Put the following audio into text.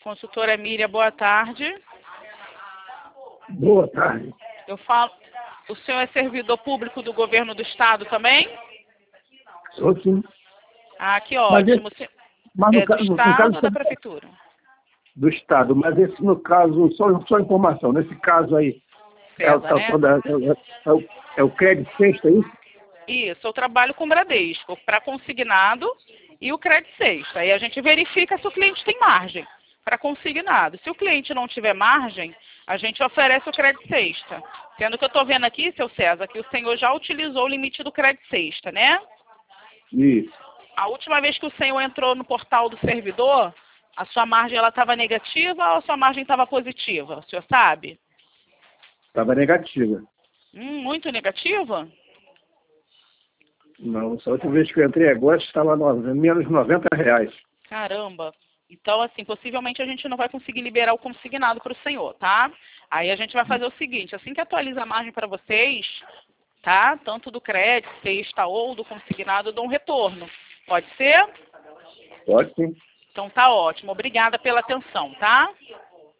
Consultora Miriam, boa tarde. Boa tarde. Eu falo, o senhor é servidor público do governo do estado também? Sou sim. Ah, que ótimo. Mas É do estado ou da prefeitura? Do estado, mas esse no caso, só informação, nesse caso aí, César, né? É o crédito sexta, é isso? Isso, eu trabalho com Bradesco, para consignado e o crédito sexta. Aí a gente verifica se o cliente tem margem para consignado. Se o cliente não tiver margem, a gente oferece o crédito sexta. Sendo que eu estou vendo aqui, seu César, que o senhor já utilizou o limite do crédito sexta, né? Isso. A última vez que o senhor entrou no portal do servidor, a sua margem estava negativa ou a sua margem estava positiva? O senhor sabe? Estava negativa. Muito negativa? Não, essa última vez que eu entrei agora estava menos R$90. Caramba! Então, assim, possivelmente a gente não vai conseguir liberar o consignado para o senhor, tá? Aí a gente vai fazer o seguinte, assim que atualiza a margem para vocês, tá? Tanto do crédito, sexta ou do consignado, eu dou um retorno. Pode ser? Pode sim. Então tá ótimo. Obrigada pela atenção, tá?